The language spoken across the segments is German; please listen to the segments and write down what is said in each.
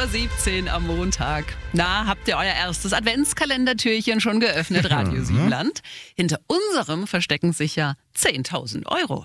9:17 Uhr am Montag. Na, habt ihr euer erstes Adventskalendertürchen schon geöffnet, Radio Siebenland? Hinter unserem verstecken sich ja 10.000 Euro.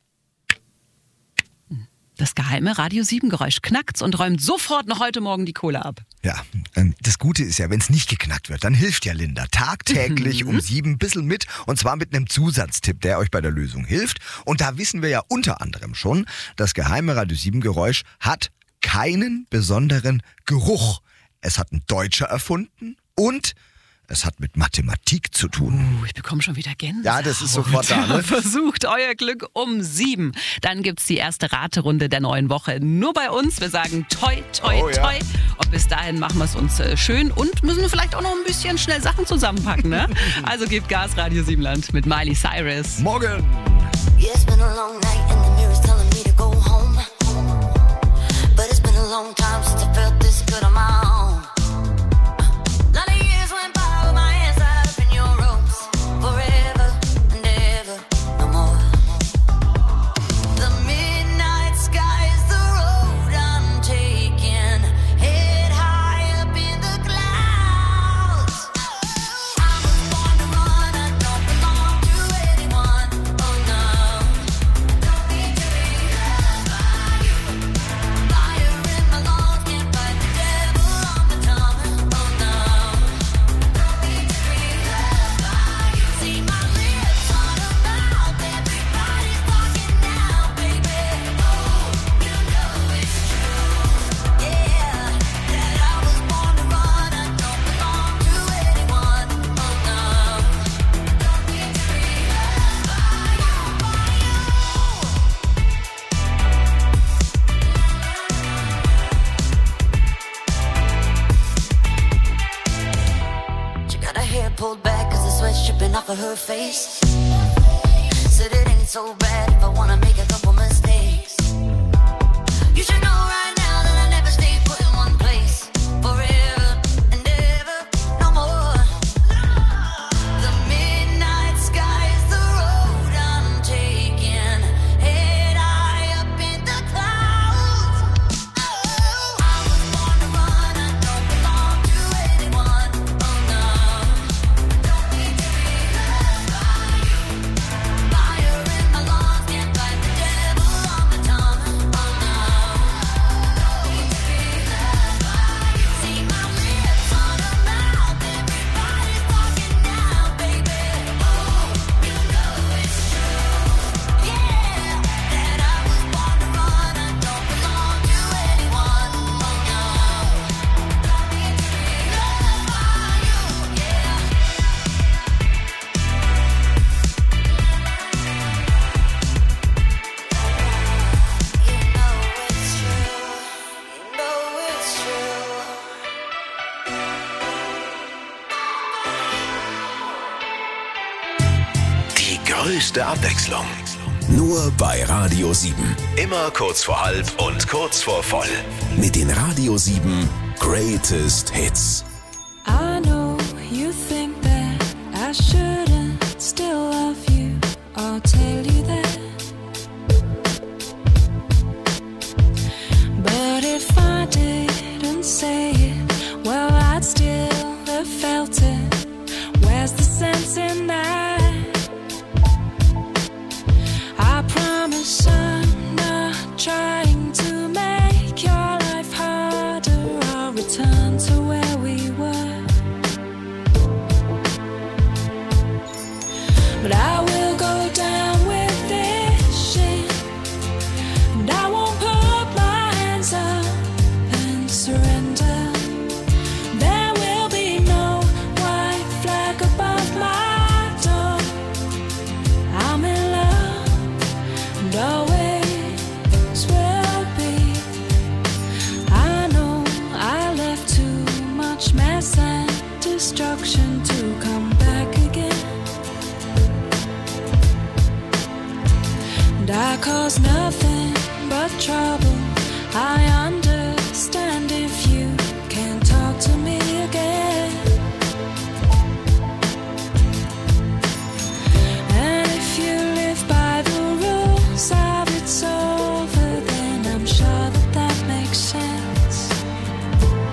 Das geheime Radio 7 Geräusch knackt's und räumt sofort noch heute Morgen die Kohle ab. Ja, das Gute ist ja, wenn es nicht geknackt wird, dann hilft ja Linda tagtäglich um 7 ein bisschen mit, und zwar mit einem Zusatztipp, der euch bei der Lösung hilft. Und da wissen wir ja unter anderem schon, das geheime Radio 7 Geräusch hat keinen besonderen Geruch. Es hat ein Deutscher erfunden und es hat mit Mathematik zu tun. Ich bekomme schon wieder Gänsehaut. Ja, das ist sofort da, ne? Versucht euer Glück um 7. Dann gibt's die erste Raterunde der neuen Woche. Nur bei uns. Wir sagen toi, toi, toi. Und bis dahin machen wir es uns schön und müssen vielleicht auch noch ein bisschen schnell Sachen zusammenpacken, ne? Also gebt Gas, Radio Siebenland mit Miley Cyrus. Morgen! Yeah, it's been a long night and the mirror's telling me to go home. But it's been a long time since I felt this good on my own. Lot of years went by with my hands tied up in your ropes. Forever and ever, no more. The midnight sky is the road I'm taking. Head high up in the clouds. I was born to run, I don't belong to anyone. Oh no. Don't need to be loved by you. Fire in my lungs, can't fight the devil on my tongue. Oh no. Don't need to be loved by you. See my lips on a mouth, everybody's talking now, baby. Oh, you know it's true. Yeah, that I was born to run, I don't belong to anyone. Oh no. Don't need to be loved by you. She got her hair pulled back cause the sweat's dripping off of her face. Said it ain't so bad if I wanna make a couple mistakes. You should know right now that I never stay put in one place. Forever and ever, no more. The midnight sky is the road I'm taking. Head high up in the clouds. Oh, I was born to run, I don't belong to anyone. Oh no. Don't need to be loved by you. Fire in my lungs, can't fight the devil on my tongue. Oh no. Don't need to be loved by you. See my lips on a mouth, everybody's talking now, baby. Oh, you know it's true. Yeah, that I was born to run, I don't belong to anyone. Oh no. Don't need to be loved by you. Yeah. You know it's true. You know it's true. Die größte Abwechslung. Nur bei Radio 7. Immer kurz vor halb und kurz vor voll. Mit den Radio 7 Greatest Hits. I know you think that I shouldn't still love you. I'll tell you that. But if I didn't say it, well, I'd still have felt it. Where's the sense in that? I promise I'm not trying to make your life harder. I'll return to where we were. But I will go down with this shit, and I won't put my hands up and surrender. There will be no white flag above my door. I'm in love and always will be. I know I left too much mess and destruction to come back again. And I caused nothing but trouble. I understand if you can't talk to me again. And if you live by the rules of it's over, then I'm sure that that makes sense.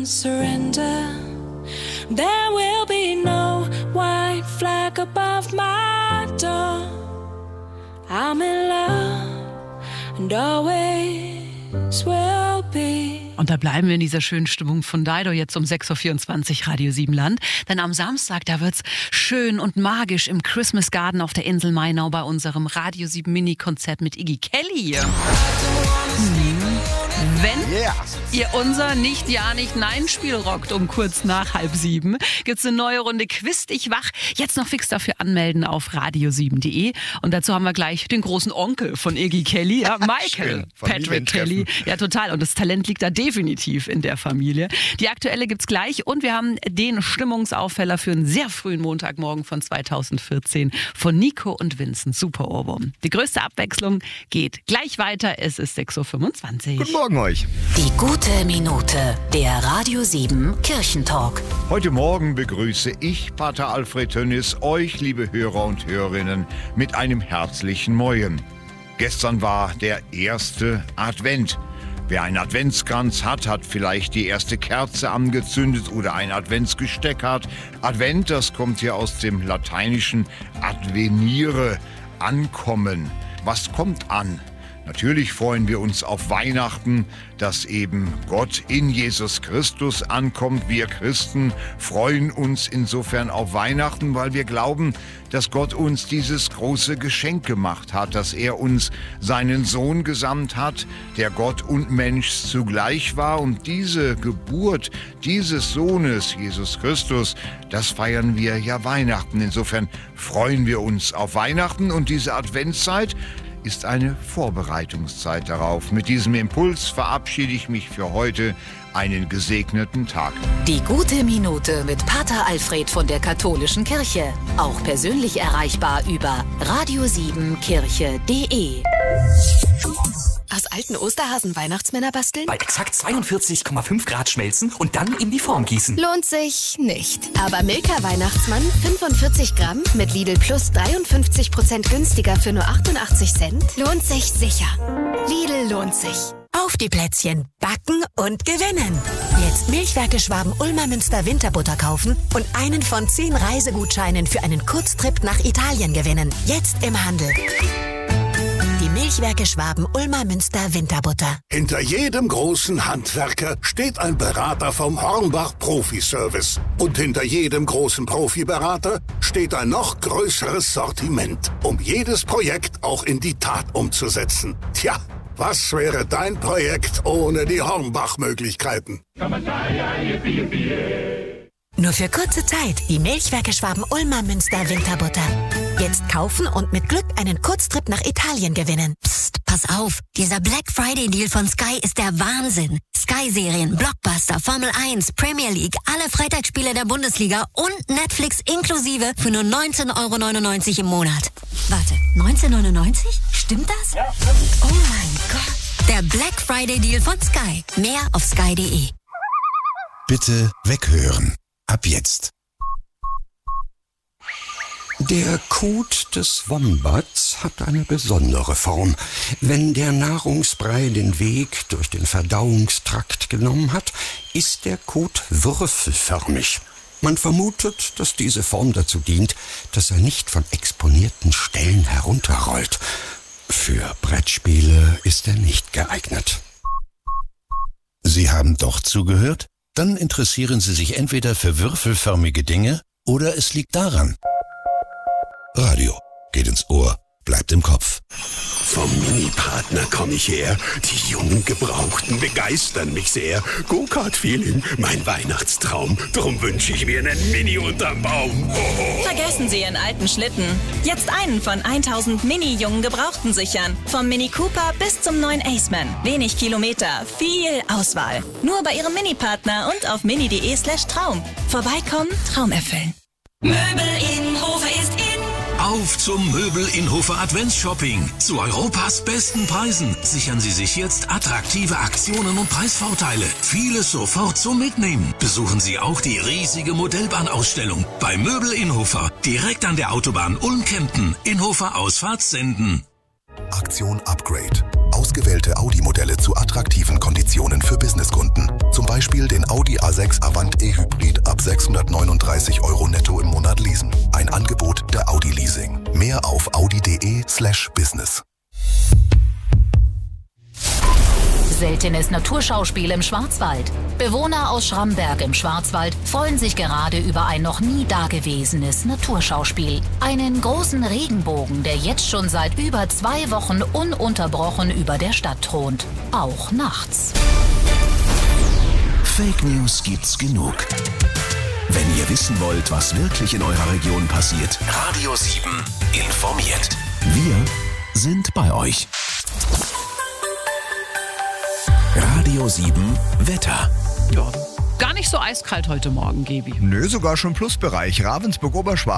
and surrender. There will be no white flag above my door. I'm in love and always will be. Und da bleiben wir in dieser schönen Stimmung von Dido jetzt um 6.24 Uhr Radio 7 Land. Denn am Samstag, da wird's schön und magisch im Christmas Garden auf der Insel Mainau bei unserem Radio 7 Mini-Konzert mit Iggy Kelly. Wenn ihr unser Nicht-Ja-Nicht-Nein-Spiel rockt um kurz nach 6:30, gibt's eine neue Runde Quiz dich wach. Jetzt noch fix dafür anmelden auf radio7.de. Und dazu haben wir gleich den großen Onkel von Iggy Kelly, ja, Michael Patrick Kelly. Ja, total. Und das Talent liegt da definitiv in der Familie. Die aktuelle gibt's gleich. Und wir haben den Stimmungsaufheller für einen sehr frühen Montagmorgen von 2014 von Nico und Vincent. Super Ohrwurm. Die größte Abwechslung geht gleich weiter. Es ist 6.25 Uhr. Guten Morgen euch. Die gute Minute, der Radio 7 Kirchentalk. Heute Morgen begrüße ich, Pater Alfred Tönnies, euch, liebe Hörer und Hörerinnen, mit einem herzlichen Moin. Gestern war der erste Advent. Wer einen Adventskranz hat, hat vielleicht die erste Kerze angezündet oder ein Adventsgesteck hat. Advent, das kommt ja aus dem lateinischen advenire, ankommen. Was kommt an? Natürlich freuen wir uns auf Weihnachten, dass eben Gott in Jesus Christus ankommt. Wir Christen freuen uns insofern auf Weihnachten, weil wir glauben, dass Gott uns dieses große Geschenk gemacht hat, dass er uns seinen Sohn gesandt hat, der Gott und Mensch zugleich war. Und diese Geburt dieses Sohnes, Jesus Christus, das feiern wir ja Weihnachten. Insofern freuen wir uns auf Weihnachten und diese Adventszeit ist eine Vorbereitungszeit darauf. Mit diesem Impuls verabschiede ich mich für heute. Einen gesegneten Tag. Die gute Minute mit Pater Alfred von der Katholischen Kirche. Auch persönlich erreichbar über radio7kirche.de. Aus alten Osterhasen Weihnachtsmänner basteln? Bei exakt 42,5 Grad schmelzen und dann in die Form gießen. Lohnt sich nicht. Aber Milka Weihnachtsmann 45 Gramm mit Lidl Plus 53% günstiger für nur 88 Cent lohnt sich sicher. Lidl lohnt sich. Auf die Plätzchen, backen und gewinnen. Jetzt Milchwerke Schwaben-Ulmer Münster Winterbutter kaufen und einen von 10 Reisegutscheinen für einen Kurztrip nach Italien gewinnen. Jetzt im Handel. Die Milchwerke Schwaben-Ulmer Münster Winterbutter. Hinter jedem großen Handwerker steht ein Berater vom Hornbach Profi-Service. Und hinter jedem großen Profiberater steht ein noch größeres Sortiment, um jedes Projekt auch in die Tat umzusetzen. Tja, was wäre dein Projekt ohne die Hornbach-Möglichkeiten? Nur für kurze Zeit die Milchwerke Schwaben-Ulmer Münster Winterbutter. Jetzt kaufen und mit Glück einen Kurztrip nach Italien gewinnen. Psst, pass auf, dieser Black Friday Deal von Sky ist der Wahnsinn. Sky-Serien, Blockbuster, Formel 1, Premier League, alle Freitagsspiele der Bundesliga und Netflix inklusive für nur 19,99 € im Monat. Warte, 19,99 €? Stimmt das? Ja. Oh mein Gott. Der Black Friday Deal von Sky. Mehr auf sky.de. Bitte weghören. Ab jetzt. Der Kot des Wombats hat eine besondere Form. Wenn der Nahrungsbrei den Weg durch den Verdauungstrakt genommen hat, ist der Kot würfelförmig. Man vermutet, dass diese Form dazu dient, dass er nicht von exponierten Stellen herunterrollt. Für Brettspiele ist er nicht geeignet. Sie haben doch zugehört? Dann interessieren Sie sich entweder für würfelförmige Dinge oder es liegt daran. Radio geht ins Ohr, bleibt im Kopf. Vom Mini-Partner komme ich her. Die jungen Gebrauchten begeistern mich sehr. Go-Kart-Feeling, mein Weihnachtstraum. Drum wünsche ich mir einen Mini unterm Baum. Oh. Vergessen Sie Ihren alten Schlitten. Jetzt einen von 1000 Mini-jungen Gebrauchten sichern. Vom Mini Cooper bis zum neuen Aceman. Wenig Kilometer, viel Auswahl. Nur bei Ihrem Mini-Partner und auf mini.de/Traum. Vorbeikommen, Traum erfüllen. Möbel in Hofe ist in. Auf zum Möbel-Inhofer Adventsshopping. Zu Europas besten Preisen sichern Sie sich jetzt attraktive Aktionen und Preisvorteile. Vieles sofort zum Mitnehmen. Besuchen Sie auch die riesige Modellbahnausstellung bei Möbel-Inhofer. Direkt an der Autobahn Ulm-Kempten. Inhofer Ausfahrt Senden. Aktion Upgrade. ausgewählte Audi-Modelle zu attraktiven Konditionen für Businesskunden. Zum Beispiel den Audi A6 Avant E-Hybrid ab 639 € netto im Monat leasen. Ein Angebot der Audi Leasing. Mehr auf audi.de/business. Seltenes Naturschauspiel im Schwarzwald. Bewohner aus Schramberg im Schwarzwald freuen sich gerade über ein noch nie dagewesenes Naturschauspiel. Einen großen Regenbogen, der jetzt schon seit über 2 Wochen ununterbrochen über der Stadt thront. Auch nachts. Fake News gibt's genug. Wenn ihr wissen wollt, was wirklich in eurer Region passiert, Radio 7 informiert. Wir sind bei euch. Radio 7 Wetter. Ja, gar nicht so eiskalt heute Morgen, Gebi. Nö, sogar schon Plusbereich. Ravensburg-Oberschwaben.